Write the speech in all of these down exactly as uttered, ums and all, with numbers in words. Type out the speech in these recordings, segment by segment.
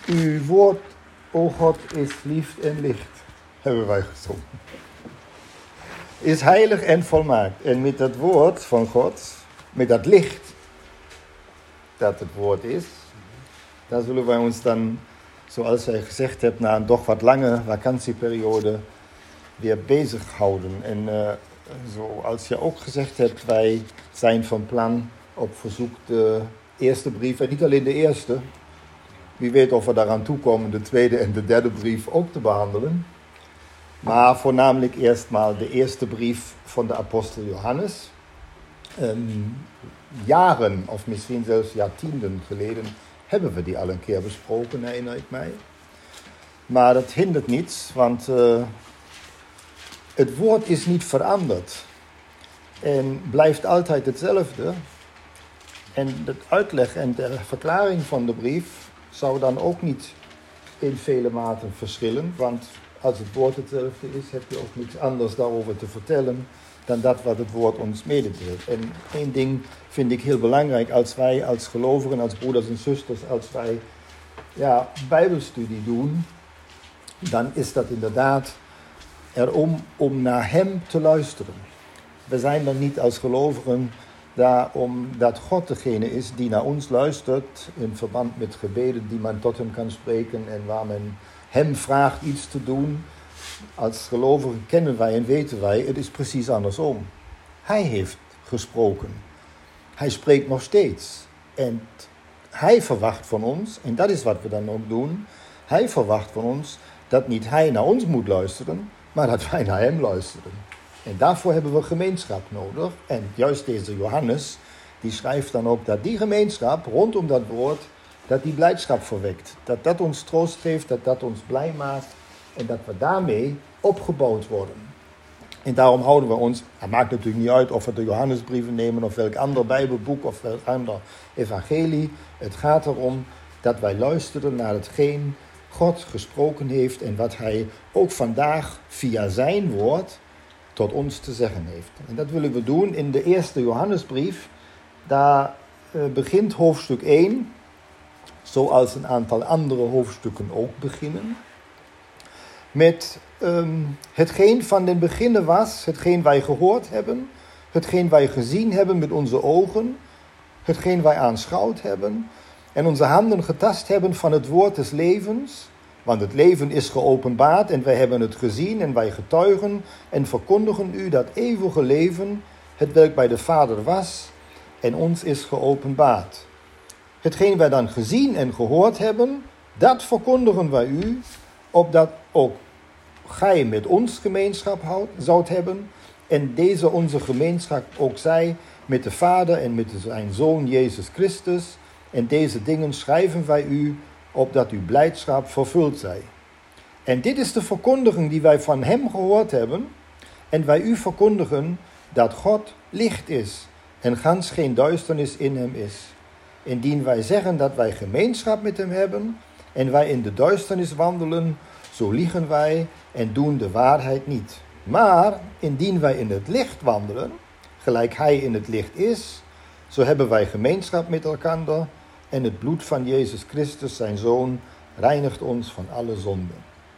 Uw woord, o God, is lief en licht, hebben wij gezongen. Is heilig en volmaakt. En met dat woord van God, met dat licht dat het woord is, daar zullen wij ons dan, zoals hij gezegd hebt, na een toch wat lange vakantieperiode weer bezighouden. En uh, zoals je ook gezegd hebt, wij zijn van plan op verzoek de eerste brief, en niet alleen de eerste, wie weet of we daaraan toekomen de tweede en de derde brief ook te behandelen. Maar voornamelijk eerst maar de eerste brief van de apostel Johannes. Um, jaren, of misschien zelfs jaartienden geleden, hebben we die al een keer besproken, herinner ik mij. Maar dat hindert niets, want uh, het woord is niet veranderd. En blijft altijd hetzelfde. En de uitleg en de verklaring van de brief zou dan ook niet in vele maten verschillen. Want als het woord hetzelfde is, heb je ook niets anders daarover te vertellen dan dat wat het woord ons mededeelt. En één ding vind ik heel belangrijk als wij als gelovigen, als broeders en zusters, als wij ja, bijbelstudie doen, dan is dat inderdaad erom om naar hem te luisteren. We zijn dan niet als gelovigen daar omdat God degene is die naar ons luistert in verband met gebeden die men tot hem kan spreken en waar men hem vraagt iets te doen. Als gelovigen kennen wij en weten wij, het is precies andersom. Hij heeft gesproken. Hij spreekt nog steeds. En hij verwacht van ons, en dat is wat we dan ook doen, hij verwacht van ons dat niet hij naar ons moet luisteren, maar dat wij naar hem luisteren. En daarvoor hebben we gemeenschap nodig. En juist deze Johannes, die schrijft dan ook dat die gemeenschap rondom dat woord, dat die blijdschap verwekt. Dat dat ons troost geeft, dat dat ons blij maakt. En dat we daarmee opgebouwd worden. En daarom houden we ons, het maakt natuurlijk niet uit of we de Johannesbrieven nemen of welk ander Bijbelboek of welk ander evangelie. Het gaat erom dat wij luisteren naar hetgeen God gesproken heeft en wat hij ook vandaag via zijn woord tot ons te zeggen heeft. En dat willen we doen in de eerste Johannesbrief. Daar uh, begint hoofdstuk één, zoals een aantal andere hoofdstukken ook beginnen, met um, hetgeen van den beginnen was, hetgeen wij gehoord hebben, hetgeen wij gezien hebben met onze ogen, hetgeen wij aanschouwd hebben en onze handen getast hebben van het woord des levens. Want het leven is geopenbaard en wij hebben het gezien en wij getuigen en verkondigen u dat eeuwige leven, hetwelk bij de Vader was en ons is geopenbaard. Hetgeen wij dan gezien en gehoord hebben, dat verkondigen wij u, opdat ook gij met ons gemeenschap houdt, zoudt hebben en deze onze gemeenschap ook zij met de Vader en met zijn Zoon Jezus Christus. En deze dingen schrijven wij u, opdat uw blijdschap vervuld zij. En dit is de verkondiging die wij van hem gehoord hebben, en wij u verkondigen dat God licht is en gans geen duisternis in hem is. Indien wij zeggen dat wij gemeenschap met hem hebben en wij in de duisternis wandelen, zo liegen wij en doen de waarheid niet. Maar indien wij in het licht wandelen, gelijk hij in het licht is, zo hebben wij gemeenschap met elkander en het bloed van Jezus Christus, zijn Zoon, reinigt ons van alle zonden.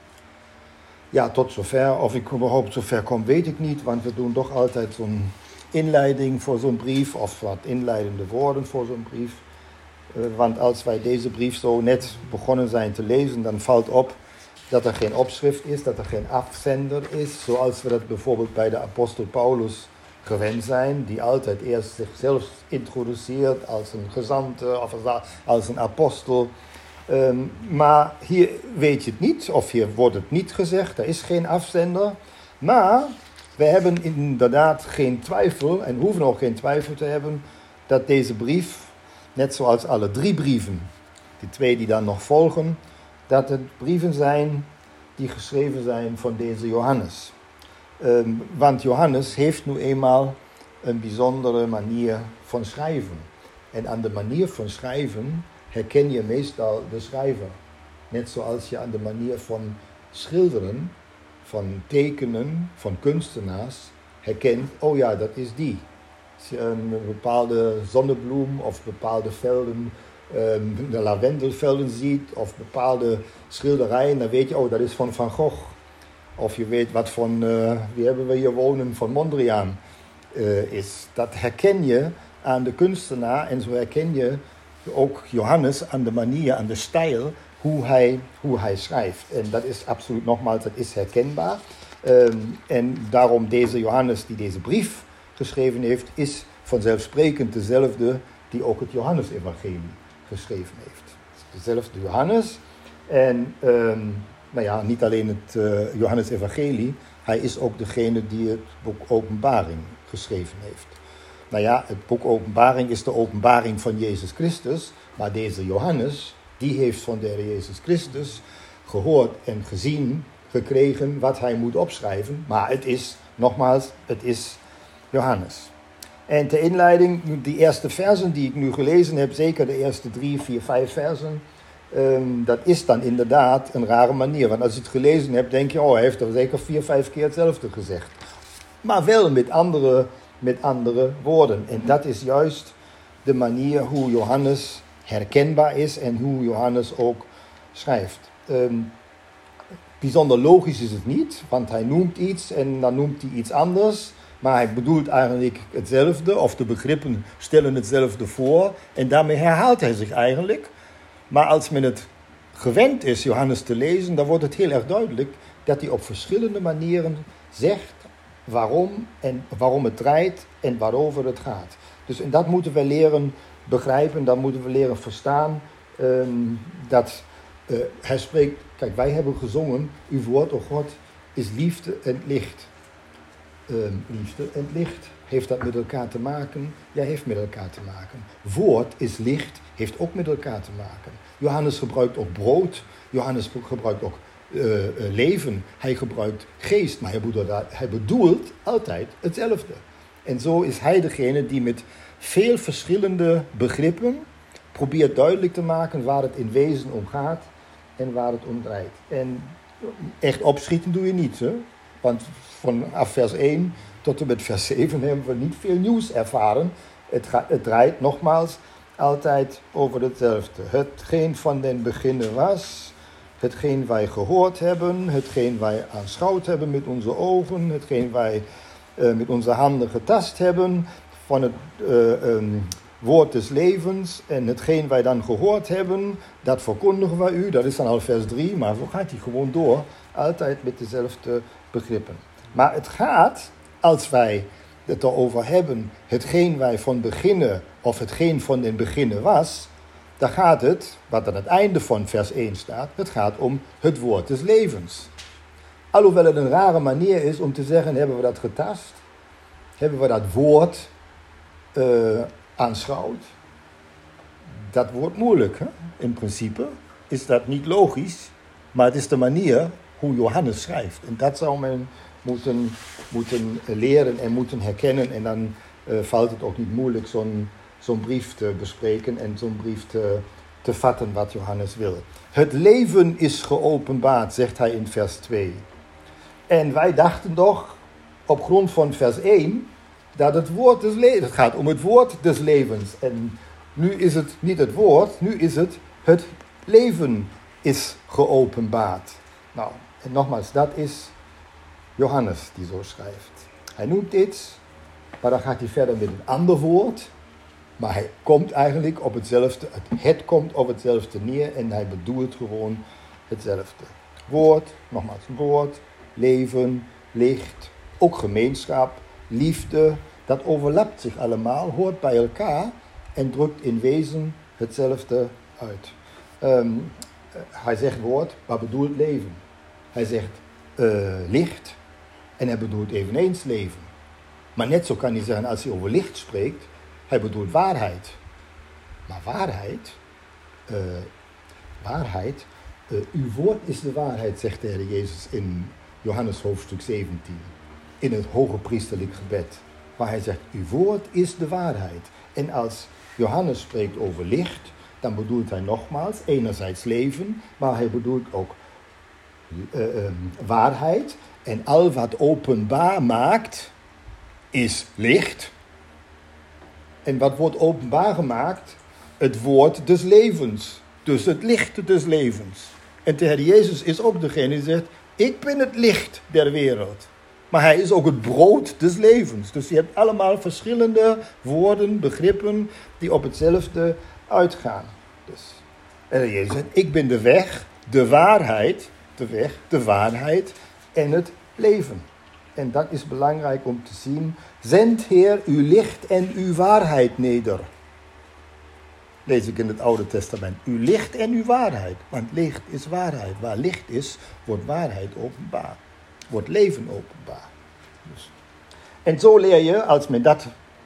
Ja, tot zover, of ik überhaupt zover kom, weet ik niet, want we doen toch altijd zo'n inleiding voor zo'n brief, of wat inleidende woorden voor zo'n brief. Uh, want als wij deze brief zo net begonnen zijn te lezen, dan valt op dat er geen opschrift is, dat er geen afzender is, zoals we dat bijvoorbeeld bij de apostel Paulus gewend zijn, die altijd eerst zichzelf introduceert als een gezante of als een apostel. Um, maar hier weet je het niet, of hier wordt het niet gezegd, er is geen afzender. Maar we hebben inderdaad geen twijfel, en hoeven ook geen twijfel te hebben, dat deze brief, net zoals alle drie brieven, die twee die dan nog volgen, dat het brieven zijn die geschreven zijn van deze Johannes. Um, want Johannes heeft nu eenmaal een bijzondere manier van schrijven. En aan de manier van schrijven herken je meestal de schrijver. Net zoals je aan de manier van schilderen, van tekenen, van kunstenaars herkent, oh ja, dat is die. Als je een bepaalde zonnebloem of bepaalde velden um, de lavendelvelden ziet of bepaalde schilderijen, dan weet je, oh, dat is van Van Gogh. Of je weet wat van, uh, wie hebben we hier wonen, van Mondriaan uh, is. Dat herken je aan de kunstenaar en zo herken je ook Johannes aan de manier, aan de stijl, hoe hij, hoe hij schrijft. En dat is absoluut, nogmaals, dat is herkenbaar. Um, en daarom deze Johannes die deze brief geschreven heeft, is vanzelfsprekend dezelfde die ook het Johannes-evangelie geschreven heeft. Dezelfde Johannes. En um, nou ja, niet alleen het uh, Johannes-evangelie, hij is ook degene die het boek Openbaring geschreven heeft. Nou ja, het boek Openbaring is de openbaring van Jezus Christus, maar deze Johannes, die heeft van de Heer Jezus Christus gehoord en gezien, gekregen wat hij moet opschrijven. Maar het is, nogmaals, het is Johannes. En ter inleiding, die eerste versen die ik nu gelezen heb, zeker de eerste drie, vier, vijf versen, um, dat is dan inderdaad een rare manier. Want als je het gelezen hebt, denk je, oh, hij heeft er zeker vier, vijf keer hetzelfde gezegd. Maar wel met andere, met andere woorden. En dat is juist de manier hoe Johannes herkenbaar is en hoe Johannes ook schrijft. Um, bijzonder logisch is het niet, want hij noemt iets en dan noemt hij iets anders. Maar hij bedoelt eigenlijk hetzelfde, of de begrippen stellen hetzelfde voor. En daarmee herhaalt hij zich eigenlijk. Maar als men het gewend is Johannes te lezen, dan wordt het heel erg duidelijk dat hij op verschillende manieren zegt waarom, en waarom het draait en waarover het gaat. Dus en dat moeten we leren begrijpen, dat moeten we leren verstaan. Um, dat uh, hij spreekt, kijk, wij hebben gezongen, uw woord, o God, is liefde en licht. Um, liefde en licht, heeft dat met elkaar te maken? Ja, heeft met elkaar te maken. Woord is licht, heeft ook met elkaar te maken. Johannes gebruikt ook brood, Johannes gebruikt ook uh, uh, leven, hij gebruikt geest, maar hij bedoelt, hij bedoelt altijd hetzelfde. En zo is hij degene die met veel verschillende begrippen probeert duidelijk te maken waar het in wezen om gaat en waar het om draait. En echt opschieten doe je niet, hè? Want vanaf vers één tot en met vers zeven hebben we niet veel nieuws ervaren. Het, gaat, het draait nogmaals altijd over hetzelfde. Hetgeen van den beginnen was, hetgeen wij gehoord hebben, hetgeen wij aanschouwd hebben met onze ogen, hetgeen wij uh, met onze handen getast hebben, van het uh, um, woord des levens en hetgeen wij dan gehoord hebben, dat verkondigen wij u. Dat is dan al vers drie, maar zo gaat hij gewoon door. Altijd met dezelfde begrippen. Maar het gaat, als wij het erover hebben, hetgeen wij van beginnen, of hetgeen van den beginnen was, dan gaat het, wat aan het einde van vers één staat, het gaat om het woord des levens. Alhoewel het een rare manier is om te zeggen, hebben we dat getast? Hebben we dat woord uh, aanschouwd? Dat wordt moeilijk, hè? In principe is dat niet logisch, maar het is de manier hoe Johannes schrijft. En dat zou men moeten, moeten leren en moeten herkennen. En dan uh, valt het ook niet moeilijk zo'n, zo'n brief te bespreken en zo'n brief te, te vatten wat Johannes wil. Het leven is geopenbaard, zegt hij in vers twee. En wij dachten toch, op grond van vers één, dat het woord des levens, het gaat om het woord des levens. En nu is het niet het woord, nu is het het leven is geopenbaard. Nou, en nogmaals, dat is Johannes die zo schrijft. Hij noemt iets, maar dan gaat hij verder met een ander woord. Maar hij komt eigenlijk op hetzelfde, het, het komt op hetzelfde neer en hij bedoelt gewoon hetzelfde. Woord, nogmaals, woord, leven, licht, ook gemeenschap, liefde, dat overlapt zich allemaal, hoort bij elkaar en drukt in wezen hetzelfde uit. Um, hij zegt woord, maar bedoelt leven. Hij zegt uh, licht en hij bedoelt eveneens leven. Maar net zo kan hij zeggen, als hij over licht spreekt, hij bedoelt waarheid. Maar waarheid, uh, waarheid, uh, uw woord is de waarheid, zegt de Heer Jezus in Johannes hoofdstuk zeventien. In het hoge priesterlijk gebed. Waar hij zegt, uw woord is de waarheid. En als Johannes spreekt over licht, dan bedoelt hij nogmaals enerzijds leven, maar hij bedoelt ook uh, um, waarheid. En al wat openbaar maakt, is licht. En wat wordt openbaar gemaakt, het woord des levens. Dus het licht des levens. En de Heer Jezus is ook degene die zegt, ik ben het licht der wereld. Maar hij is ook het brood des levens. Dus je hebt allemaal verschillende woorden, begrippen, die op hetzelfde uitgaan. Dus, en de Heer Jezus zegt, ik ben de weg, de waarheid, de weg, de waarheid en het leven. En dat is belangrijk om te zien. Zend Heer uw licht en uw waarheid neder. Lees ik in het Oude Testament. Uw licht en uw waarheid. Want licht is waarheid. Waar licht is, wordt waarheid openbaar. Wordt leven openbaar. Dus. En zo leer je, als men dat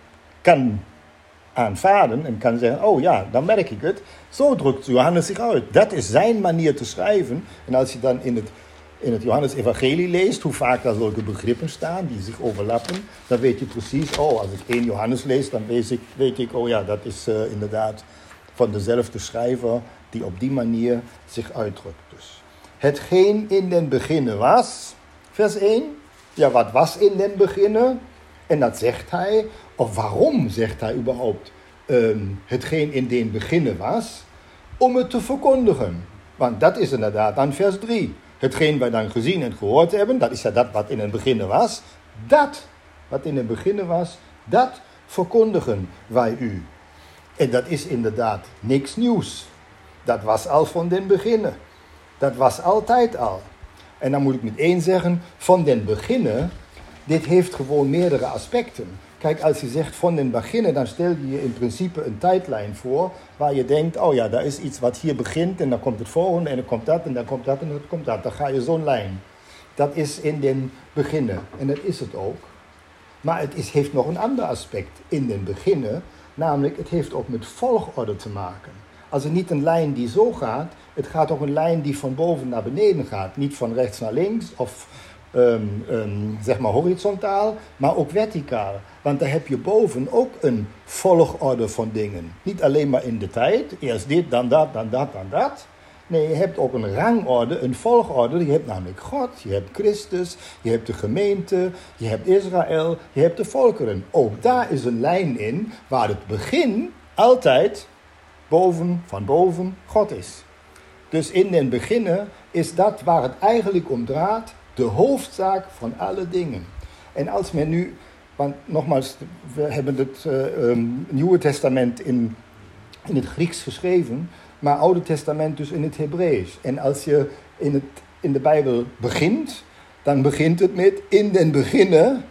kan aanvaarden en kan zeggen, oh ja, dan merk ik het. Zo drukt Johannes zich uit. Dat is zijn manier te schrijven. En als je dan in het, in het Johannes-evangelie leest, hoe vaak daar zulke begrippen staan die zich overlappen, dan weet je precies, oh, als ik één Johannes lees, dan weet ik, weet ik oh ja, dat is uh, inderdaad van dezelfde schrijver die op die manier zich uitdrukt. Dus. Hetgeen in den beginne was, vers één. Ja, wat was in den beginne? En dat zegt hij, of waarom zegt hij überhaupt um, hetgeen in den beginne was? Om het te verkondigen. Want dat is inderdaad dan vers drie. Hetgeen wij dan gezien en gehoord hebben, dat is ja dat wat in het beginne was. Dat, wat in het beginne was, dat verkondigen wij u. En dat is inderdaad niks nieuws. Dat was al van den beginne. Dat was altijd al. En dan moet ik meteen zeggen, van den beginne, dit heeft gewoon meerdere aspecten. Kijk, als je zegt van den beginne, dan stel je je in principe een tijdlijn voor, waar je denkt, oh ja, daar is iets wat hier begint, en dan komt het volgende, en dan komt dat, en dan komt dat, en dan komt dat. Dan ga je zo'n lijn. Dat is in den beginne. En dat is het ook. Maar het is, heeft nog een ander aspect in den beginne, namelijk het heeft ook met volgorde te maken. Als het niet een lijn die zo gaat, het gaat ook een lijn die van boven naar beneden gaat. Niet van rechts naar links of um, um, zeg maar horizontaal, maar ook verticaal. Want daar heb je boven ook een volgorde van dingen. Niet alleen maar in de tijd, eerst dit, dan dat, dan dat, dan dat. Nee, je hebt ook een rangorde, een volgorde. Je hebt namelijk God, je hebt Christus, je hebt de gemeente, je hebt Israël, je hebt de volkeren. Ook daar is een lijn in waar het begin altijd boven, van boven God is. Dus in den beginnen is dat waar het eigenlijk om draait, de hoofdzaak van alle dingen. En als men nu, want nogmaals, we hebben het uh, um, Nieuwe Testament in, in het Grieks geschreven, maar Oude Testament dus in het Hebreeuws. En als je in, het, in de Bijbel begint, dan begint het met in den beginnen,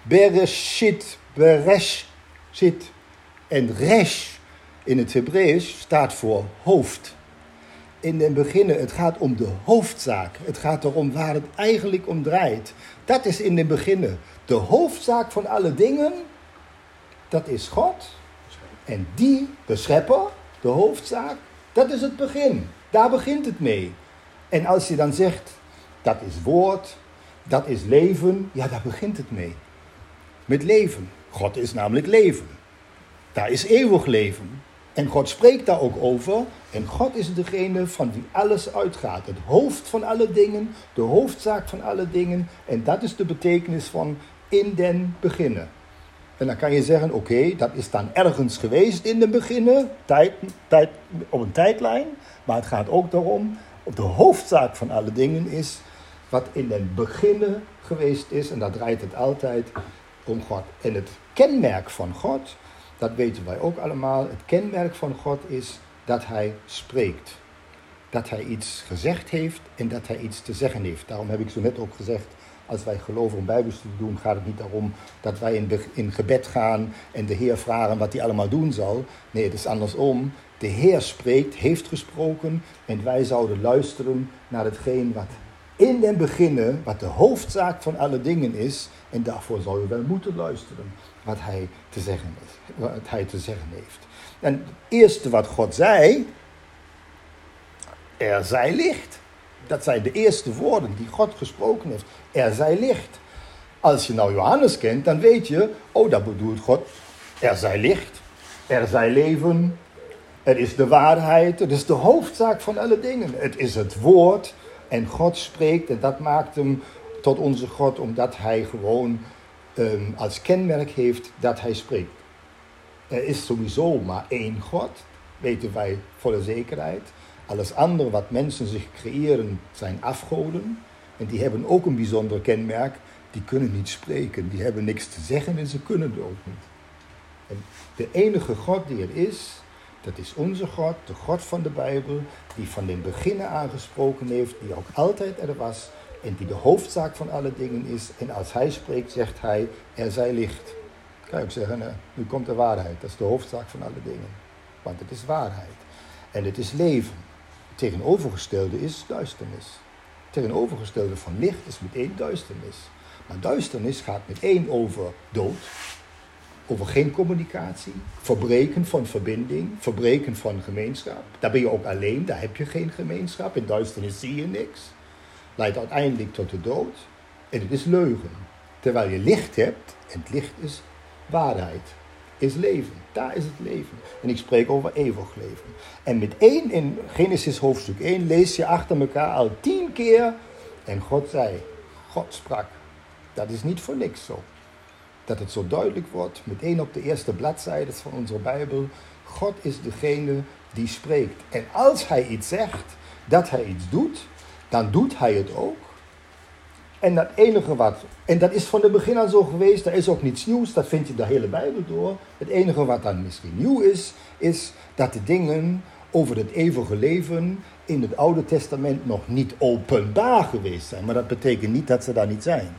Bereshit, Bereshit. En Resh in het Hebreeuws staat voor hoofd. In den beginnen, het gaat om de hoofdzaak. Het gaat erom waar het eigenlijk om draait. Dat is in den beginnen. De hoofdzaak van alle dingen, dat is God. En die, de schepper, de hoofdzaak, dat is het begin. Daar begint het mee. En als je dan zegt, dat is woord, dat is leven, ja, daar begint het mee. Met leven. God is namelijk leven. Daar is eeuwig leven. En God spreekt daar ook over. En God is degene van wie alles uitgaat. Het hoofd van alle dingen, de hoofdzaak van alle dingen. En dat is de betekenis van in den beginnen. En dan kan je zeggen, oké, okay, dat is dan ergens geweest in den beginnen, tijd, tijd, op een tijdlijn. Maar het gaat ook daarom, de hoofdzaak van alle dingen is wat in den beginnen geweest is. En dat draait het altijd om God. En het kenmerk van God, dat weten wij ook allemaal. Het kenmerk van God is dat hij spreekt. Dat hij iets gezegd heeft en dat hij iets te zeggen heeft. Daarom heb ik zo net ook gezegd, als wij geloven om bijbelstudie doen, gaat het niet daarom dat wij in, in gebed gaan en de Heer vragen wat hij allemaal doen zal. Nee, het is andersom. De Heer spreekt, heeft gesproken en wij zouden luisteren naar hetgeen wat in den beginnen, wat de hoofdzaak van alle dingen is. En daarvoor zouden wij moeten luisteren wat hij te zeggen heeft. Wat hij te zeggen heeft. En het eerste wat God zei, er zij licht. Dat zijn de eerste woorden die God gesproken heeft. Er zij licht. Als je nou Johannes kent, dan weet je, oh, dat bedoelt God. Er zij licht. Er zij leven. Het is de waarheid. Het is de hoofdzaak van alle dingen. Het is het woord. En God spreekt. En dat maakt hem tot onze God, omdat hij gewoon um, als kenmerk heeft dat hij spreekt. Er is sowieso maar één God. weten wij volle zekerheid. Alles andere wat mensen zich creëren zijn afgoden. En die hebben ook een bijzonder kenmerk. Die kunnen niet spreken, die hebben niks te zeggen en ze kunnen het ook niet. En de enige God die er is, dat is onze God, de God van de Bijbel, die van den begin aangesproken heeft, die ook altijd er was en die de hoofdzaak van alle dingen is. En als hij spreekt, zegt hij, er zij licht. Kan je ook zeggen, nou, nu komt de waarheid, dat is de hoofdzaak van alle dingen. Want het is waarheid. En het is leven. Het tegenovergestelde is duisternis. Het tegenovergestelde van licht is meteen duisternis. Maar duisternis gaat meteen over dood, over geen communicatie, verbreken van verbinding, verbreken van gemeenschap. Daar ben je ook alleen, daar heb je geen gemeenschap. In duisternis zie je niks. Leidt uiteindelijk tot de dood. En het is leugen. Terwijl je licht hebt, en het licht is waarheid, is leven. Daar is het leven. En ik spreek over eeuwig leven. En met één in Genesis hoofdstuk één lees je achter elkaar al tien keer. En God zei, God sprak. Dat is niet voor niks zo. Dat het zo duidelijk wordt, meteen op de eerste bladzijden van onze Bijbel. God is degene die spreekt. En als hij iets zegt, dat hij iets doet, dan doet hij het ook. En dat enige wat, en dat is van de begin aan zo geweest, er is ook niets nieuws, dat vind je de hele Bijbel door. Het enige wat dan misschien nieuw is, is dat de dingen over het eeuwige leven in het Oude Testament nog niet openbaar geweest zijn. Maar dat betekent niet dat ze daar niet zijn.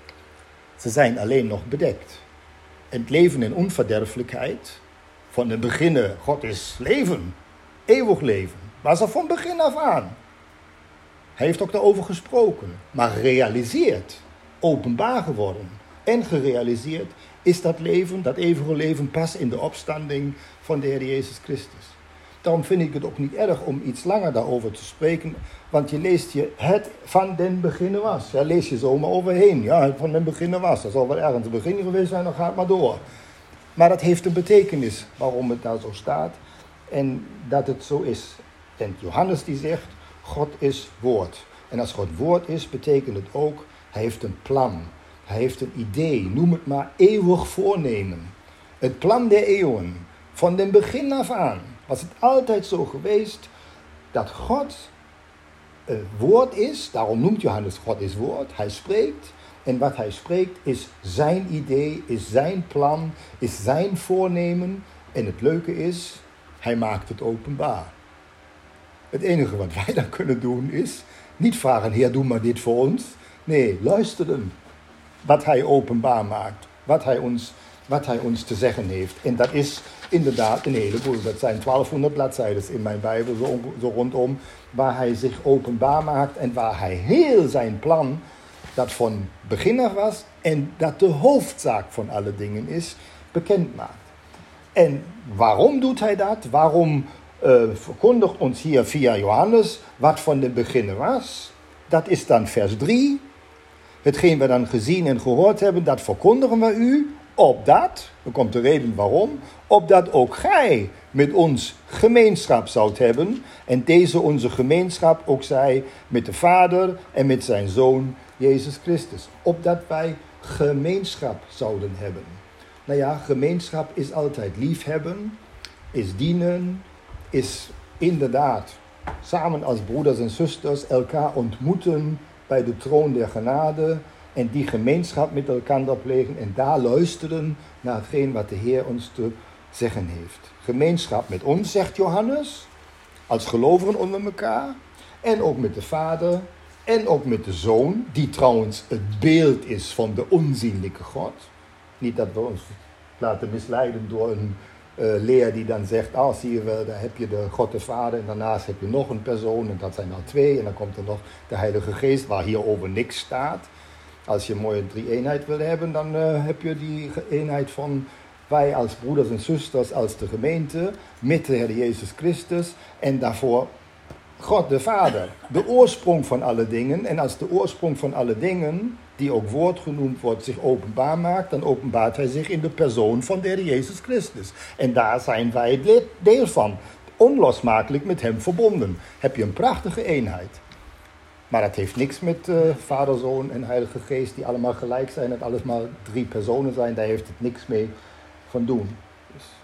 Ze zijn alleen nog bedekt. En het leven in onverderfelijkheid, van de beginnen, God is leven, eeuwig leven, was er van begin af aan. Hij heeft ook daarover gesproken, maar gerealiseerd, openbaar geworden en gerealiseerd is dat leven, dat eeuwige leven pas in de opstanding van de Heer Jezus Christus. Daarom vind ik het ook niet erg om iets langer daarover te spreken, want je leest je het van den beginnen was. Ja, lees je zomaar overheen. Ja, het van den beginnen was. Dat zal wel ergens te begin geweest zijn, dan gaat het maar door. Maar dat heeft een betekenis waarom het nou zo staat en dat het zo is. En Johannes die zegt, God is woord. En als God woord is, betekent het ook, hij heeft een plan. Hij heeft een idee, noem het maar eeuwig voornemen. Het plan der eeuwen, van den begin af aan, was het altijd zo geweest dat God uh, woord is. Daarom noemt Johannes God is woord. Hij spreekt. En wat hij spreekt is zijn idee, is zijn plan, is zijn voornemen. En het leuke is, hij maakt het openbaar. Het enige wat wij dan kunnen doen is niet vragen, Heer, doe maar dit voor ons. Nee, luisteren wat hij openbaar maakt, wat hij ons, wat hij ons te zeggen heeft. En dat is inderdaad een heleboel. Dat zijn twaalfhonderd bladzijden in mijn Bijbel, zo, zo rondom, waar hij zich openbaar maakt en waar hij heel zijn plan, dat van begin af was en dat de hoofdzaak van alle dingen is, bekend maakt. En waarom doet hij dat? Waarom uh, verkondigt ons hier via Johannes wat van de begin was? Dat is dan vers drie. Hetgeen we dan gezien en gehoord hebben, dat verkondigen we u, opdat, er komt de reden waarom, opdat ook gij met ons gemeenschap zoudt hebben, en deze onze gemeenschap ook zij met de Vader en met zijn Zoon Jezus Christus. Opdat wij gemeenschap zouden hebben. Nou ja, gemeenschap is altijd liefhebben, is dienen, is inderdaad samen als broeders en zusters elkaar ontmoeten bij de troon der genade en die gemeenschap met elkaar plegen en daar luisteren naar hetgeen wat de Heer ons te zeggen heeft. Gemeenschap met ons, zegt Johannes, als gelovigen onder elkaar en ook met de Vader en ook met de Zoon, die trouwens het beeld is van de onzienlijke God. Niet dat we ons laten misleiden door een uh, leer die dan zegt, ah, zie je wel, daar heb je de God de Vader en daarnaast heb je nog een persoon en dat zijn dan twee en dan komt er nog de Heilige Geest waar hierover niks staat. Als je een mooie drie-eenheid wil hebben, dan uh, heb je die eenheid van wij als broeders en zusters, als de gemeente, met de Heer Jezus Christus en daarvoor God de Vader, de oorsprong van alle dingen. En als de oorsprong van alle dingen, die ook woord genoemd wordt, zich openbaar maakt, dan openbaart hij zich in de persoon van de Heer Jezus Christus. En daar zijn wij deel van, onlosmakelijk met hem verbonden. Heb je een prachtige eenheid. Maar dat heeft niks met uh, Vader, Zoon en Heilige Geest, die allemaal gelijk zijn, dat alles maar drie personen zijn, daar heeft het niks mee van doen. Dus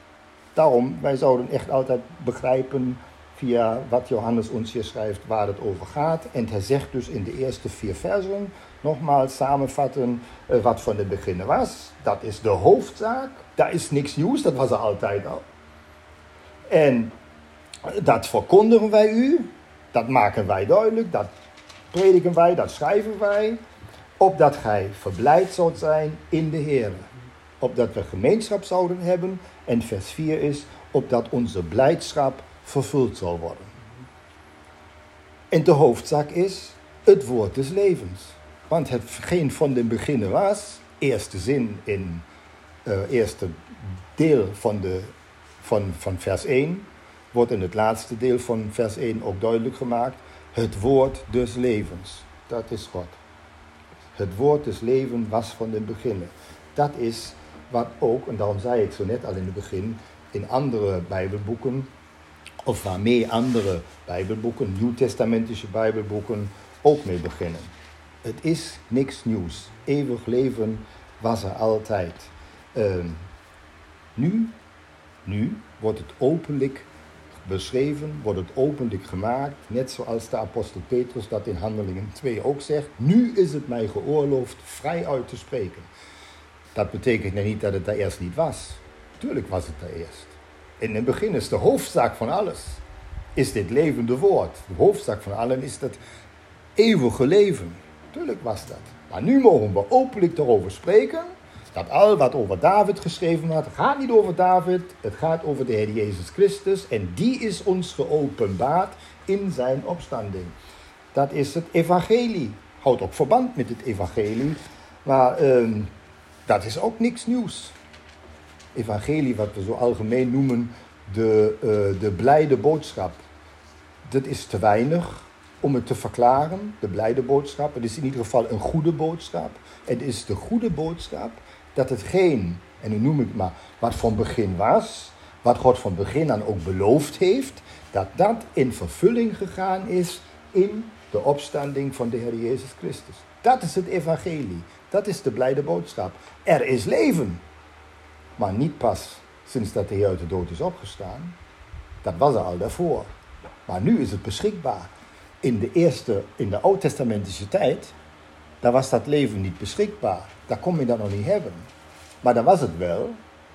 Daarom, wij zouden echt altijd begrijpen via wat Johannes ons hier schrijft waar het over gaat. En hij zegt dus in de eerste vier versen, nogmaals samenvatten uh, wat van het begin was. Dat is de hoofdzaak. Daar is niks nieuws, dat was er altijd al. En dat verkondigen wij u, dat maken wij duidelijk, dat prediken wij, dat schrijven wij, opdat gij verblijd zult zijn in de Heer. Opdat we gemeenschap zouden hebben. En vers vier is, opdat onze blijdschap vervuld zal worden. En de hoofdzaak is het woord des levens. Want hetgeen van den beginnen was, eerste zin in uh, eerste deel van, de, van, van vers één, wordt in het laatste deel van vers één ook duidelijk gemaakt. Het woord des levens, dat is God. Het woord des levens was van den beginnen. Dat is wat ook, en daarom zei ik zo net al in het begin, in andere Bijbelboeken, of waarmee andere Bijbelboeken, nieuwtestamentische Bijbelboeken, ook mee beginnen. Het is niks nieuws. Eeuwig leven was er altijd. Uh, nu, nu wordt het openlijk beschreven, wordt het openlijk gemaakt, net zoals de apostel Petrus dat in Handelingen twee ook zegt. Nu is het mij geoorloofd vrij uit te spreken. Dat betekent niet dat het daar eerst niet was. Tuurlijk was het daar eerst. In het begin is de hoofdzaak van alles, is dit levende woord. De hoofdzaak van allen is dat eeuwige leven. Tuurlijk was dat. Maar nu mogen we openlijk erover spreken, dat al wat over David geschreven had, gaat niet over David, het gaat over de Heer Jezus Christus. En die is ons geopenbaard in zijn opstanding. Dat is het evangelie. Houdt ook verband met het evangelie, maar uh, dat is ook niks nieuws. Evangelie, wat we zo algemeen noemen, de, uh, de blijde boodschap. Dat is te weinig om het te verklaren, de blijde boodschap. Het is in ieder geval een goede boodschap. Het is de goede boodschap dat hetgeen, en nu noem ik het maar, wat van begin was, wat God van begin aan ook beloofd heeft, dat dat in vervulling gegaan is in de opstanding van de Heer Jezus Christus. Dat is het evangelie. Dat is de blijde boodschap. Er is leven. Maar niet pas sinds dat de Heer uit de dood is opgestaan. Dat was er al daarvoor. Maar nu is het beschikbaar. In de eerste, in de oud-testamentische tijd, daar was dat leven niet beschikbaar. Daar kon je dat nog niet hebben. Maar dan was het wel.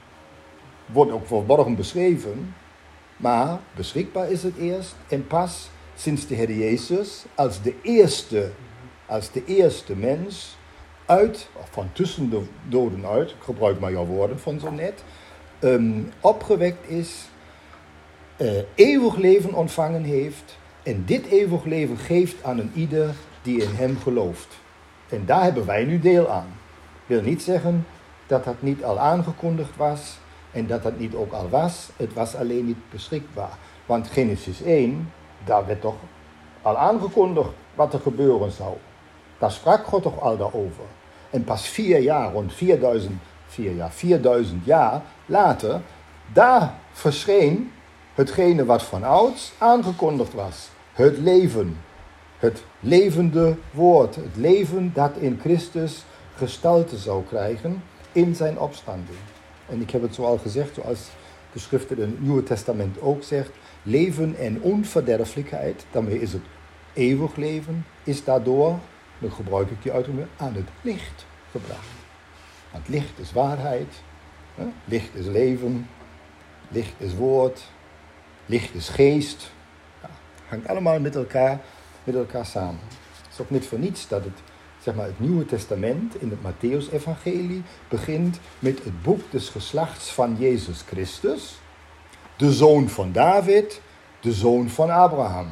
Wordt ook verborgen beschreven. Maar beschikbaar is het eerst. En pas sinds de Heer Jezus als de eerste, als de eerste mens uit, van tussen de doden uit, ik gebruik maar jouw woorden van zo net, um, opgewekt is, uh, eeuwig leven ontvangen heeft. En dit eeuwig leven geeft aan een ieder die in hem gelooft. En daar hebben wij nu deel aan. Ik wil niet zeggen dat dat niet al aangekondigd was en dat dat niet ook al was. Het was alleen niet beschikbaar. Want Genesis één, daar werd toch al aangekondigd wat er gebeuren zou. Daar sprak God toch al daarover. En pas vier jaar, rond vierduizend, vier jaar, vierduizend jaar later, daar verscheen hetgene wat van ouds aangekondigd was. Het leven. Het levende woord. Het leven dat in Christus gestalte zou krijgen in zijn opstanding. En ik heb het zo al gezegd, zoals de schrift in het Nieuwe Testament ook zegt, leven en onverderfelijkheid, daarmee is het eeuwig leven, is daardoor, dan gebruik ik die uitdrukking, aan het licht gebracht. Want licht is waarheid, hè? Licht is leven, licht is woord, licht is geest. Ja, hangt allemaal met elkaar, met elkaar samen. Het is ook niet voor niets dat het, zeg maar, het Nieuwe Testament in het Matthäus-evangelie begint met het boek des geslachts van Jezus Christus, de zoon van David, de zoon van Abraham.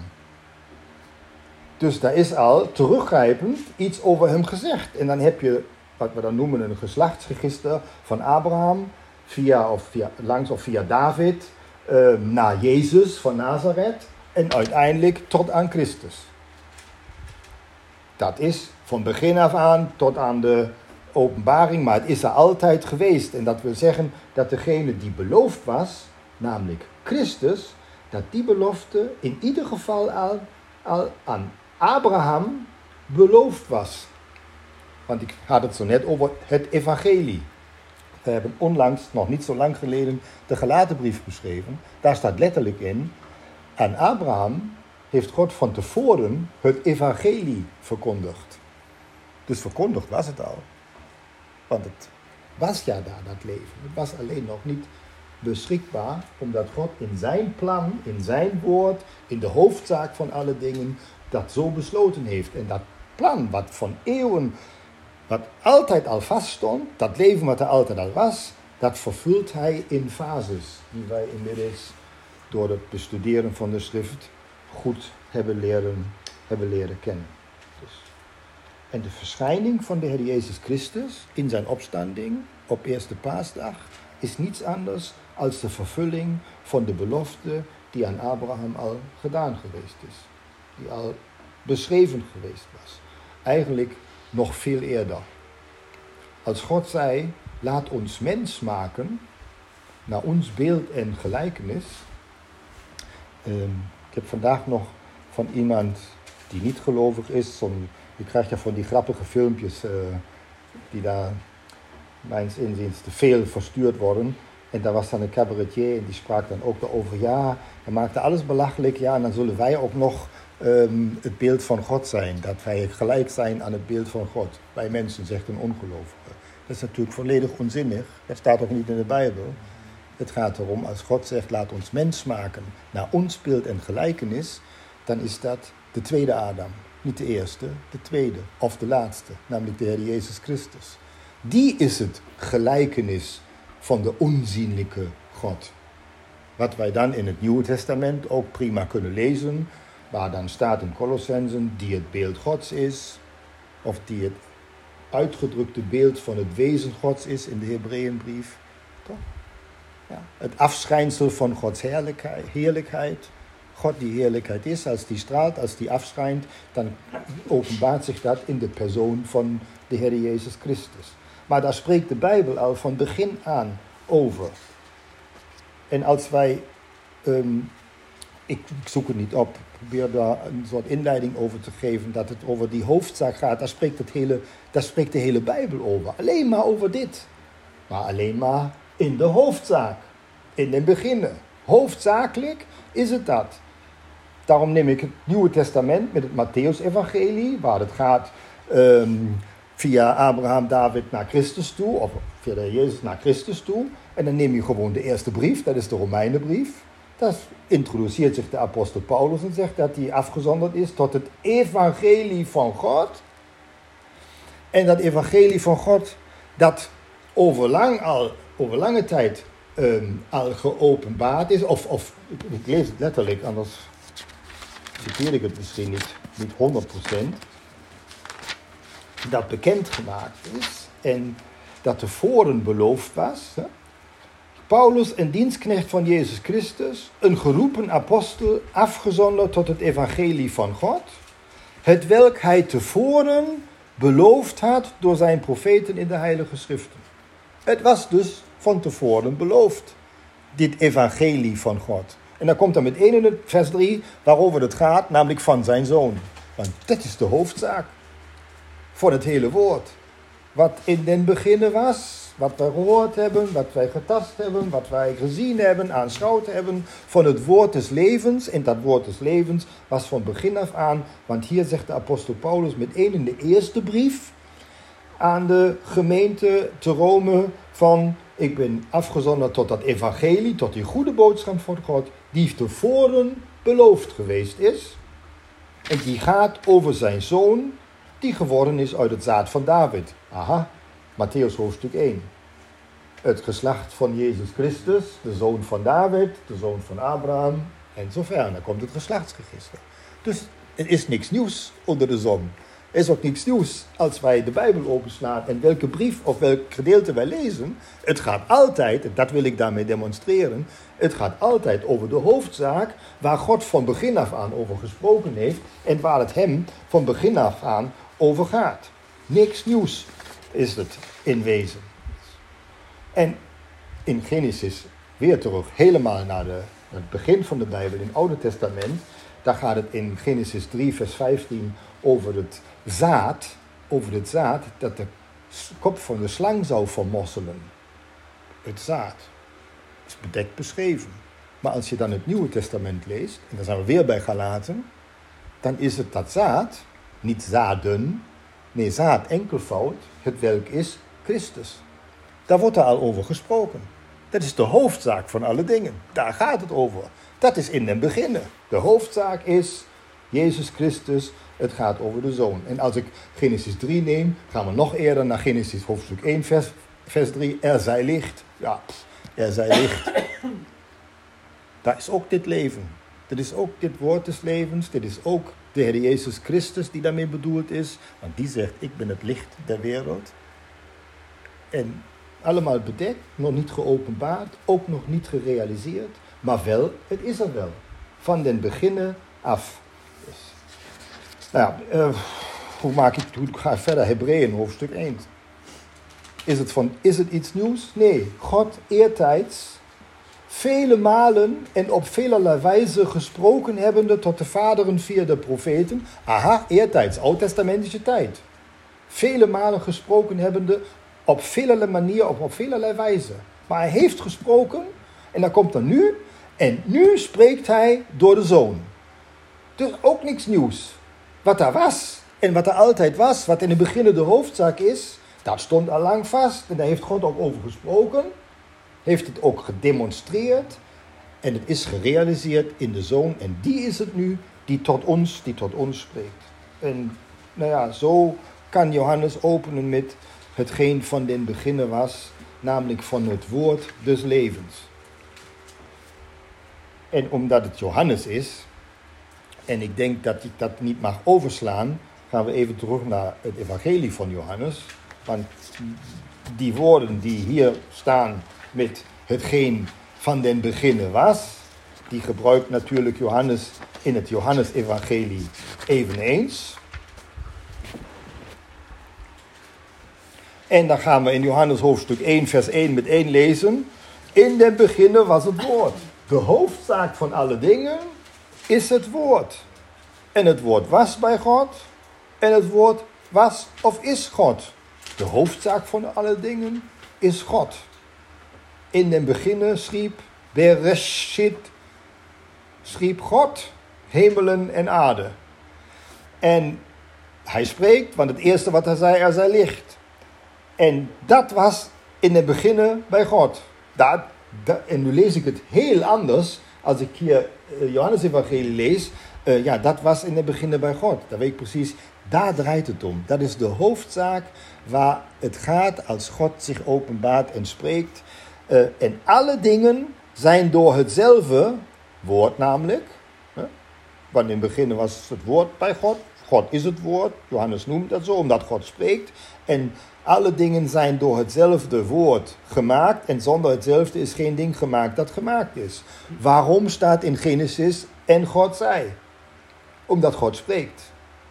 Dus daar is al teruggrijpend iets over hem gezegd. En dan heb je wat we dan noemen een geslachtsregister van Abraham, via of via, langs of via David, uh, naar Jezus van Nazareth en uiteindelijk tot aan Christus. Dat is van begin af aan tot aan de openbaring, maar het is er altijd geweest. En dat wil zeggen dat degene die beloofd was, namelijk Christus, dat die belofte in ieder geval al, al aan Abraham beloofd was. Want ik had het zo net over het evangelie. We hebben onlangs, nog niet zo lang geleden, de Galatenbrief beschreven. Daar staat letterlijk in, aan Abraham heeft God van tevoren het evangelie verkondigd. Dus verkondigd was het al. Want het was ja daar, dat leven. Het was alleen nog niet beschikbaar, omdat God in zijn plan, in zijn woord, in de hoofdzaak van alle dingen, dat zo besloten heeft. En dat plan, wat van eeuwen, wat altijd al vaststond, dat leven wat er altijd al was, dat vervult hij in fases, die wij inmiddels door het bestuderen van de schrift goed hebben leren, hebben leren kennen. Dus. En de verschijning van de Heer Jezus Christus in zijn opstanding op eerste paasdag is niets anders als de vervulling van de belofte die aan Abraham al gedaan geweest is. Die al beschreven geweest was. Eigenlijk nog veel eerder. Als God zei, laat ons mens maken, naar ons beeld en gelijkenis. Um, ik heb vandaag nog van iemand die niet gelovig is, zo'n, je krijgt ja van die grappige filmpjes uh, die daar mijns inziens te veel verstuurd worden. En daar was dan een cabaretier en die sprak dan ook over, ja, hij maakte alles belachelijk, ja, en dan zullen wij ook nog um, het beeld van God zijn. Dat wij gelijk zijn aan het beeld van God. Wij mensen, zegt een ongelovige. Dat is natuurlijk volledig onzinnig. Dat staat ook niet in de Bijbel. Het gaat erom, als God zegt, laat ons mens maken naar ons beeld en gelijkenis, dan is dat de tweede Adam. Niet de eerste, de tweede of de laatste, namelijk de Heer Jezus Christus. Die is het gelijkenis van de onzienlijke God. Wat wij dan in het Nieuwe Testament ook prima kunnen lezen, waar dan staat in Colossenzen, die het beeld Gods is, of die het uitgedrukte beeld van het wezen Gods is in de Hebreeënbrief. Toch? Ja. Het afschijnsel van Gods heerlijkheid, heerlijkheid. God die heerlijkheid is, als die straalt, als die afschijnt, dan openbaart zich dat in de persoon van de Heer Jezus Christus. Maar daar spreekt de Bijbel al van begin aan over. En als wij, um, ik, ik zoek het niet op, ik probeer daar een soort inleiding over te geven, dat het over die hoofdzaak gaat, daar spreekt, het hele, daar spreekt de hele Bijbel over. Alleen maar over dit. Maar alleen maar in de hoofdzaak. In den beginnen. Hoofdzakelijk is het dat. Daarom neem ik het Nieuwe Testament met het Matthäus-evangelie, waar het gaat um, via Abraham, David naar Christus toe, of via de Jezus naar Christus toe. En dan neem je gewoon de eerste brief, dat is de Romeinenbrief. Daar introduceert zich de apostel Paulus en zegt dat hij afgezonderd is tot het evangelie van God. En dat evangelie van God, dat over, lang al, over lange tijd um, al geopenbaard is, of, of ik lees het letterlijk, anders citeer ik het misschien niet, niet honderd procent, dat bekendgemaakt is en dat tevoren beloofd was. Hè? Paulus, een dienstknecht van Jezus Christus, een geroepen apostel, afgezonderd tot het evangelie van God, het welk hij tevoren beloofd had door zijn profeten in de Heilige Schriften. Het was dus van tevoren beloofd, dit evangelie van God. En dan komt er meteen in het vers drie waarover het gaat, namelijk van zijn zoon. Want dat is de hoofdzaak voor het hele woord. Wat in den beginnen was, wat wij gehoord hebben, wat wij getast hebben, wat wij gezien hebben, aanschouwd hebben van het woord des levens. En dat woord des levens was van begin af aan, want hier zegt de apostel Paulus meteen in de eerste brief aan de gemeente te Rome van, ik ben afgezonderd tot dat evangelie, tot die goede boodschap van God, die tevoren beloofd geweest is. En die gaat over zijn zoon, die geworden is uit het zaad van David. Aha, Matthäus hoofdstuk één. Het geslacht van Jezus Christus, de zoon van David, de zoon van Abraham, en zo ver. Dan komt het geslachtsregister. Dus er is niks nieuws onder de zon. Er is ook niks nieuws als wij de Bijbel openslaan en welke brief of welk gedeelte wij lezen. Het gaat altijd, en dat wil ik daarmee demonstreren, het gaat altijd over de hoofdzaak waar God van begin af aan over gesproken heeft en waar het hem van begin af aan over gaat. Niks nieuws is het in wezen. En in Genesis, weer terug, helemaal naar de, het begin van de Bijbel, in het Oude Testament, daar gaat het in Genesis drie, vers vijftien over het zaad, over het zaad dat de kop van de slang zou vermosselen. het zaad. Het is bedekt beschreven. Maar als je dan het Nieuwe Testament leest, en daar zijn we weer bij Galaten, dan is het dat zaad, niet zaden, nee, zaad enkelvoud, het welk is Christus. Daar wordt er al over gesproken. Dat is de hoofdzaak van alle dingen. Daar gaat het over. Dat is in den beginnen. De hoofdzaak is Jezus Christus. Het gaat over de Zoon. En als ik Genesis drie neem, gaan we nog eerder naar Genesis hoofdstuk één, vers, vers drie. Er zij licht. Ja, er zij licht. Daar is ook dit leven. Dit is ook dit woord des levens. Dit is ook de Heer Jezus Christus die daarmee bedoeld is. Want die zegt, ik ben het licht der wereld. En allemaal bedekt, nog niet geopenbaard, ook nog niet gerealiseerd. Maar wel, het is er wel. Van den beginnen af. Dus, nou ja, uh, hoe, maak ik, hoe ga ik verder? Hebreeën hoofdstuk één. Is het, van, is het iets nieuws? Nee, God eertijds, vele malen en op velerlei wijze gesproken hebbende tot de vaderen via de profeten. Aha, eertijds, oud-testamentische tijd. Vele malen gesproken hebbende op velerlei manier, op, op velerlei wijze. Maar hij heeft gesproken en dan komt er nu. En nu spreekt hij door de Zoon. Dus ook niks nieuws. Wat er was en wat er altijd was, wat in het begin de hoofdzaak is, dat stond al lang vast. En daar heeft God ook over gesproken. Heeft het ook gedemonstreerd. En het is gerealiseerd in de Zoon. En die is het nu die tot ons, die tot ons spreekt. En nou ja, zo kan Johannes openen met hetgeen van den beginnen was, namelijk van het woord des levens. En omdat het Johannes is, en ik denk dat ik dat niet mag overslaan, gaan we even terug naar het evangelie van Johannes. Want die woorden die hier staan met hetgeen van den beginnen was, die gebruikt natuurlijk Johannes in het Johannes-evangelie eveneens. En dan gaan we in Johannes hoofdstuk één, vers één met één lezen. In den beginnen was het woord. De hoofdzaak van alle dingen is het woord. En het woord was bij God. En het woord was of is God. De hoofdzaak van alle dingen is God. In den beginnen schiep Bereshit, schiep God hemelen en aarde. En hij spreekt, want het eerste wat hij zei, er zij licht. En dat was in het beginnen bij God. Dat, dat, en nu lees ik het heel anders als ik hier uh, Johannes evangelie lees. Uh, ja, dat was in het beginnen bij God. Dan weet ik precies, daar draait het om. Dat is de hoofdzaak waar het gaat als God zich openbaart en spreekt. Uh, en alle dingen zijn door hetzelfde woord namelijk. Huh? Want in het begin was het woord bij God. God is het woord. Johannes noemt dat zo, omdat God spreekt. En alle dingen zijn door hetzelfde woord gemaakt. En zonder hetzelfde is geen ding gemaakt dat gemaakt is. Waarom staat in Genesis en God zei? Omdat God spreekt.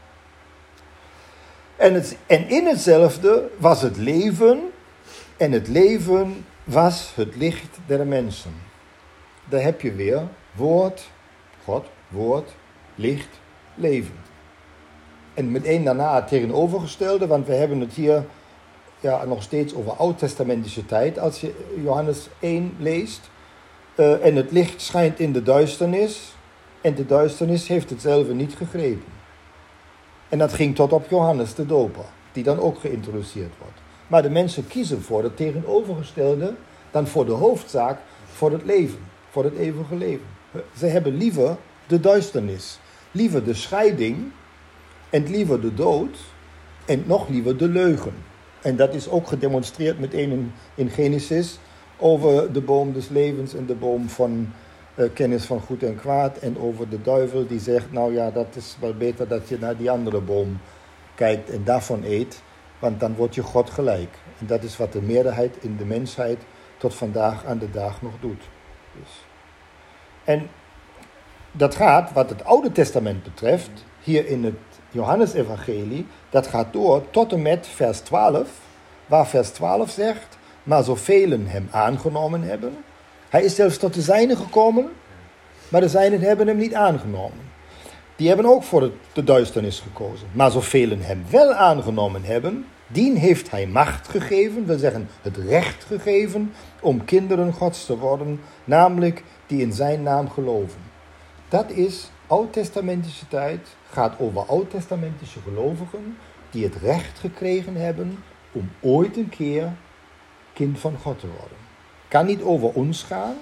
En, het, en in hetzelfde was het leven. En het leven was het licht der mensen. Daar heb je weer woord, God, woord, licht, leven. En meteen daarna het tegenovergestelde, want we hebben het hier ja, nog steeds over oud-testamentische tijd, als je Johannes één leest. Uh, en het licht schijnt in de duisternis, en de duisternis heeft hetzelfde niet gegrepen. En dat ging tot op Johannes de Doper, die dan ook geïntroduceerd wordt. Maar de mensen kiezen voor het tegenovergestelde dan voor de hoofdzaak, voor het leven, voor het eeuwige leven. Ze hebben liever de duisternis, liever de scheiding en liever de dood en nog liever de leugen. En dat is ook gedemonstreerd meteen in, in Genesis over de boom des levens en de boom van uh, kennis van goed en kwaad. En over de duivel die zegt, nou ja, dat is wel beter dat je naar die andere boom kijkt en daarvan eet. Want dan word je God gelijk. En dat is wat de meerderheid in de mensheid tot vandaag aan de dag nog doet. Dus. En dat gaat, wat het Oude Testament betreft, hier in het Johannes-evangelie, dat gaat door tot en met vers twaalf, waar vers twaalf zegt, maar zoveel hem aangenomen hebben. Hij is zelfs tot de zijnen gekomen, maar de zijnen hebben hem niet aangenomen. die hebben ook voor de, de duisternis gekozen. Maar zoveel hem wel aangenomen hebben, dien heeft hij macht gegeven, wil zeggen het recht gegeven, om kinderen Gods te worden, namelijk die in zijn naam geloven. Dat is oud-testamentische tijd, gaat over oud-testamentische gelovigen, die het recht gekregen hebben om ooit een keer kind van God te worden. Kan niet over ons gaan,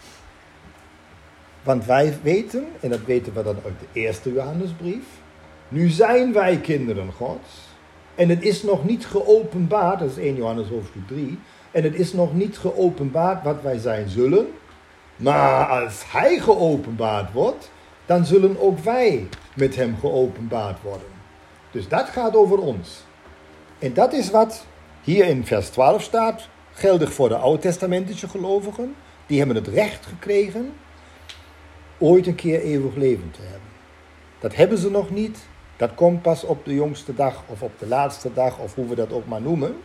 want wij weten, en dat weten we dan uit de eerste Johannesbrief, nu zijn wij kinderen Gods, en het is nog niet geopenbaard, dat is eerste Johannes hoofdstuk drie, en het is nog niet geopenbaard wat wij zijn zullen, maar als hij geopenbaard wordt, dan zullen ook wij met hem geopenbaard worden. Dus dat gaat over ons. En dat is wat hier in vers twaalf staat, geldig voor de oud-testamentische gelovigen. Die hebben het recht gekregen ooit een keer eeuwig leven te hebben. Dat hebben ze nog niet. Dat komt pas op de jongste dag of op de laatste dag of hoe we dat ook maar noemen.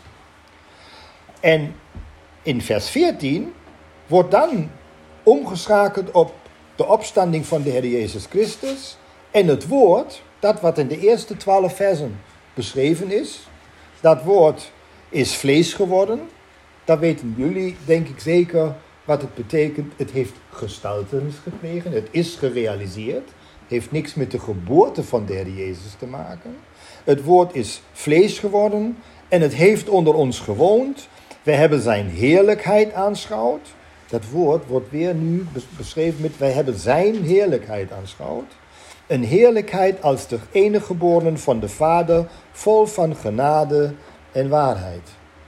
En in vers veertien wordt dan omgeschakeld op de opstanding van de Heer Jezus Christus en het woord, dat wat in de eerste twaalf versen beschreven is, dat woord is vlees geworden. Dat weten jullie, denk ik zeker, wat het betekent. Het heeft gestaltenis gekregen, het is gerealiseerd, heeft niks met de geboorte van de Heer Jezus te maken. Het woord is vlees geworden en het heeft onder ons gewoond. We hebben zijn heerlijkheid aanschouwd. Dat woord wordt weer nu beschreven met, wij hebben zijn heerlijkheid aanschouwd. Een heerlijkheid als de enige geborene van de Vader, vol van genade en waarheid.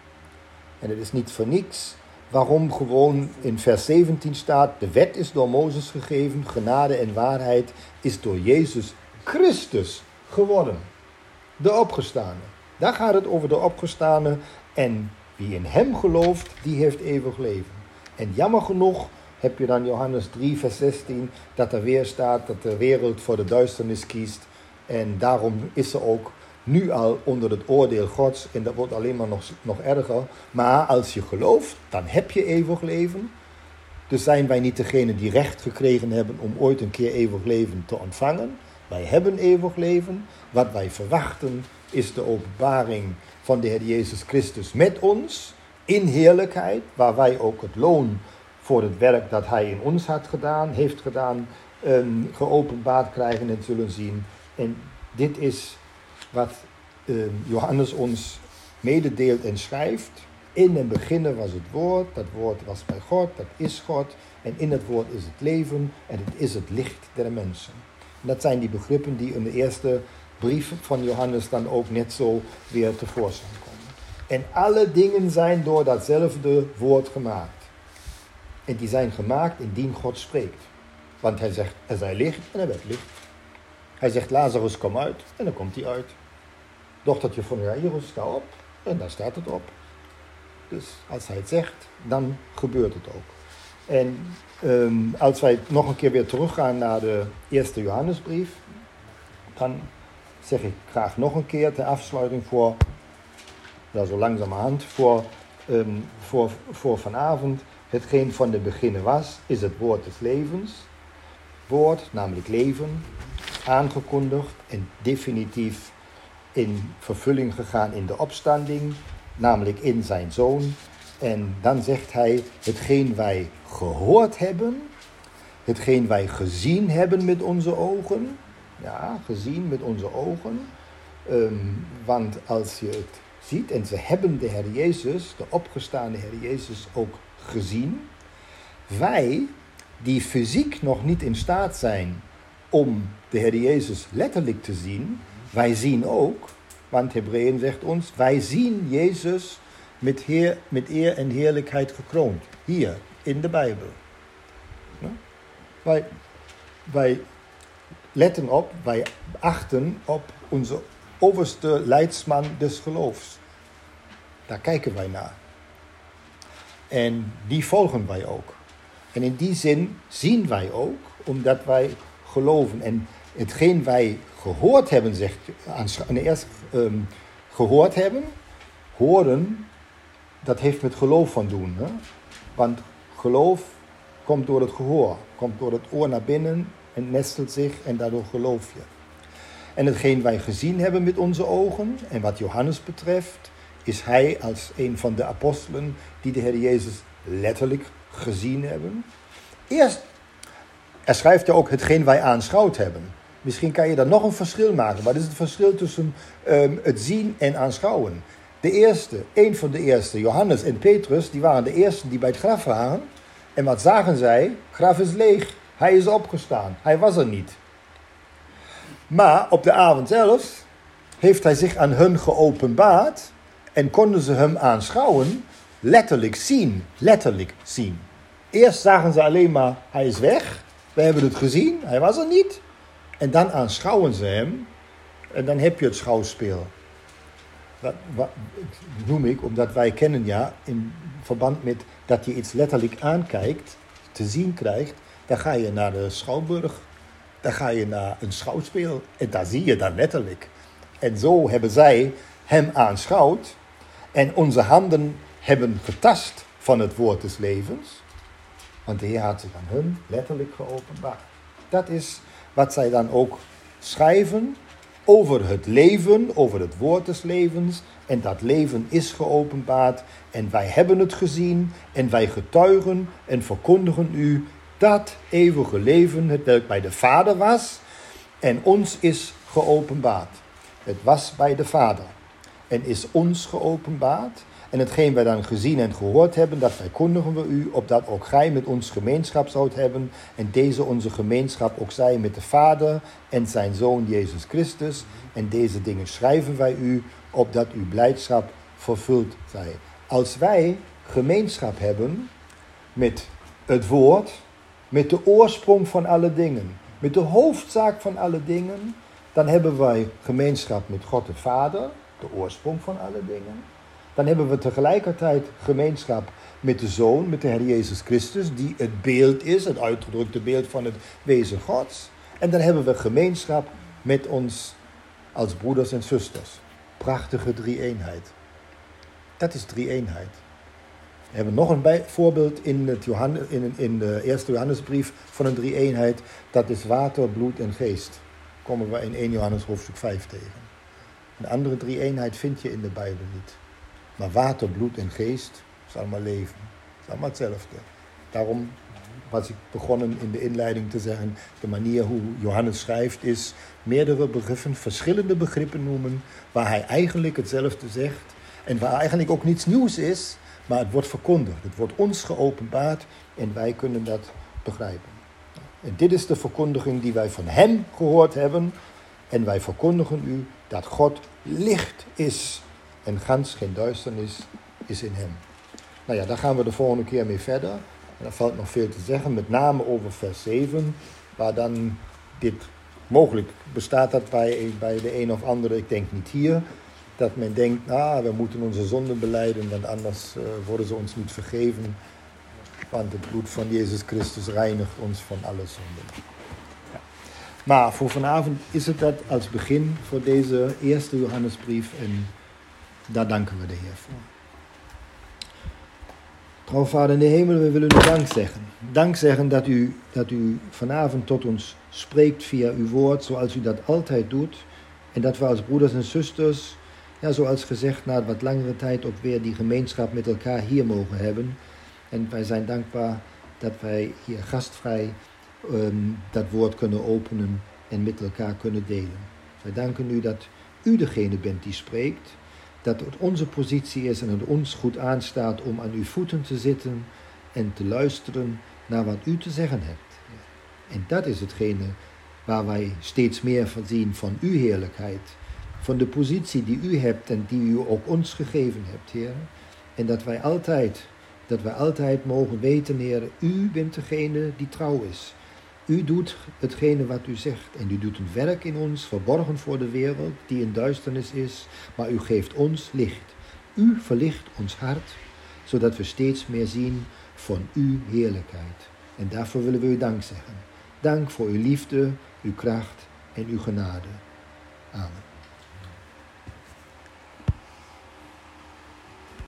En het is niet voor niks waarom gewoon in vers zeventien staat, de wet is door Mozes gegeven, genade en waarheid is door Jezus Christus geworden. De opgestane. Daar gaat het over de opgestane en wie in hem gelooft, die heeft eeuwig leven. En jammer genoeg heb je dan Johannes drie vers zestien, dat er weer staat dat de wereld voor de duisternis kiest. En daarom is ze ook nu al onder het oordeel Gods. En dat wordt alleen maar nog, nog erger. Maar als je gelooft, dan heb je eeuwig leven. Dus zijn wij niet degene die recht gekregen hebben om ooit een keer eeuwig leven te ontvangen. Wij hebben eeuwig leven. Wat wij verwachten is de openbaring van de Heer Jezus Christus met ons in heerlijkheid, waar wij ook het loon voor het werk dat hij in ons had gedaan, heeft gedaan, um, geopenbaard krijgen en zullen zien. En dit is wat um, Johannes ons mededeelt en schrijft. In het begin was het woord, dat woord was bij God, dat is God. En in het woord is het leven en het is het licht der mensen. En dat zijn die begrippen die in de eerste brief van Johannes dan ook net zo weer tevoorschijn komen. En alle dingen zijn door datzelfde woord gemaakt. En die zijn gemaakt indien God spreekt. Want hij zegt, er zij licht en er werd licht. Hij zegt, Lazarus, kom uit en dan komt hij uit. Dochtertje van Jairus, sta op en daar staat het op. Dus als hij het zegt, dan gebeurt het ook. En um, als wij nog een keer weer teruggaan naar de eerste Johannesbrief, dan zeg ik graag nog een keer ter afsluiting voor, ja, zo langzamerhand, voor, um, voor, voor vanavond. Hetgeen van de beginnen was, is het woord des levens. Woord, namelijk leven, aangekondigd en definitief in vervulling gegaan in de opstanding, namelijk in zijn zoon. En dan zegt hij, hetgeen wij gehoord hebben, hetgeen wij gezien hebben met onze ogen, ja, gezien met onze ogen, um, want als je het ziet, en ze hebben de Heer Jezus, de opgestaande Heer Jezus, ook gezien. Wij, die fysiek nog niet in staat zijn om de Heer Jezus letterlijk te zien, wij zien ook, want Hebreeën zegt ons, wij zien Jezus met, heer, met eer en heerlijkheid gekroond. Hier, in de Bijbel. Ja? Wij, wij letten op, wij achten op onze overste leidsman des geloofs. Daar kijken wij naar. En die volgen wij ook. En in die zin zien wij ook, omdat wij geloven. En hetgeen wij gehoord hebben, zegt eerst um, gehoord hebben, horen, dat heeft met geloof van doen. Hè? Want geloof komt door het gehoor, komt door het oor naar binnen en nestelt zich en daardoor geloof je. En hetgeen wij gezien hebben met onze ogen, en wat Johannes betreft, is hij als een van de apostelen die de Heer Jezus letterlijk gezien hebben. Eerst, er schrijft ja ook hetgeen wij aanschouwd hebben. Misschien kan je daar nog een verschil maken. Wat is het verschil tussen um, het zien en aanschouwen? De eerste, een van de eerste, Johannes en Petrus, die waren de eersten die bij het graf waren. En wat zagen zij? Het graf is leeg. Hij is opgestaan. Hij was er niet. Maar op de avond zelf heeft hij zich aan hun geopenbaard en konden ze hem aanschouwen, letterlijk zien. Letterlijk zien. Eerst zagen ze alleen maar, hij is weg. We hebben het gezien, hij was er niet. En dan aanschouwen ze hem en dan heb je het schouwspel. Wat, wat noem ik, omdat wij kennen ja, in verband met dat je iets letterlijk aankijkt, te zien krijgt, dan ga je naar de Schouwburg, dan ga je naar een schouwspel en daar zie je dan letterlijk. En zo hebben zij hem aanschouwd en onze handen hebben getast van het woord des levens, want de Heer had zich aan hun letterlijk geopenbaard. Dat is wat zij dan ook schrijven over het leven, over het woord des levens. En dat leven is geopenbaard en wij hebben het gezien en wij getuigen en verkondigen u dat eeuwige leven, het welk bij de Vader was en ons is geopenbaard. Het was bij de Vader en is ons geopenbaard. En hetgeen wij dan gezien en gehoord hebben, dat verkondigen we u, opdat ook gij met ons gemeenschap zoudt hebben. En deze onze gemeenschap ook zij met de Vader en zijn Zoon Jezus Christus. En deze dingen schrijven wij u, opdat uw blijdschap vervuld zij. Als wij gemeenschap hebben met het woord, met de oorsprong van alle dingen, met de hoofdzaak van alle dingen, dan hebben wij gemeenschap met God de Vader, de oorsprong van alle dingen. Dan hebben we tegelijkertijd gemeenschap met de Zoon, met de Heer Jezus Christus, die het beeld is, het uitgedrukte beeld van het wezen Gods. En dan hebben we gemeenschap met ons als broeders en zusters. Prachtige drie-eenheid. Dat is drie-eenheid. We hebben nog een bij, voorbeeld in, het Johannes, in, in de eerste Johannesbrief van een drie-eenheid. Dat is water, bloed en geest. Komen we in eerste Johannes hoofdstuk vijf tegen. Een andere drie-eenheid vind je in de Bijbel niet. Maar water, bloed en geest is allemaal leven. Het is allemaal hetzelfde. Daarom was ik begonnen in de inleiding te zeggen, de manier hoe Johannes schrijft is meerdere begrippen, verschillende begrippen noemen, waar hij eigenlijk hetzelfde zegt en waar eigenlijk ook niets nieuws is, maar het wordt verkondigd. Het wordt ons geopenbaard en wij kunnen dat begrijpen. En dit is de verkondiging die wij van hem gehoord hebben en wij verkondigen u dat God licht is. En gans geen duisternis is in hem. Nou ja, daar gaan we de volgende keer mee verder. En er valt nog veel te zeggen, met name over vers zeven. Waar dan dit, mogelijk bestaat dat bij, bij de een of andere, ik denk niet hier. Dat men denkt, nou, we moeten onze zonden belijden, want anders uh, worden ze ons niet vergeven. Want het bloed van Jezus Christus reinigt ons van alle zonden. Ja. Maar voor vanavond is het dat als begin voor deze eerste Johannesbrief en daar danken we de Heer voor. Trouw Vader in de hemel, we willen u dank zeggen. Dank zeggen dat u, dat u vanavond tot ons spreekt via uw woord, zoals u dat altijd doet. En dat we als broeders en zusters, ja, zoals gezegd, na wat langere tijd ook weer die gemeenschap met elkaar hier mogen hebben. En wij zijn dankbaar dat wij hier gastvrij um, dat woord kunnen openen en met elkaar kunnen delen. Wij danken u dat u degene bent die spreekt. Dat het onze positie is en het ons goed aanstaat om aan uw voeten te zitten en te luisteren naar wat u te zeggen hebt. En dat is hetgene waar wij steeds meer van zien van uw heerlijkheid. Van de positie die u hebt en die u ook ons gegeven hebt, Heer. En dat wij altijd, dat wij altijd mogen weten, Heer, u bent degene die trouw is. U doet hetgene wat u zegt en u doet een werk in ons, verborgen voor de wereld, die in duisternis is, maar u geeft ons licht. U verlicht ons hart, zodat we steeds meer zien van uw heerlijkheid. En daarvoor willen we u dank zeggen. Dank voor uw liefde, uw kracht en uw genade. Amen.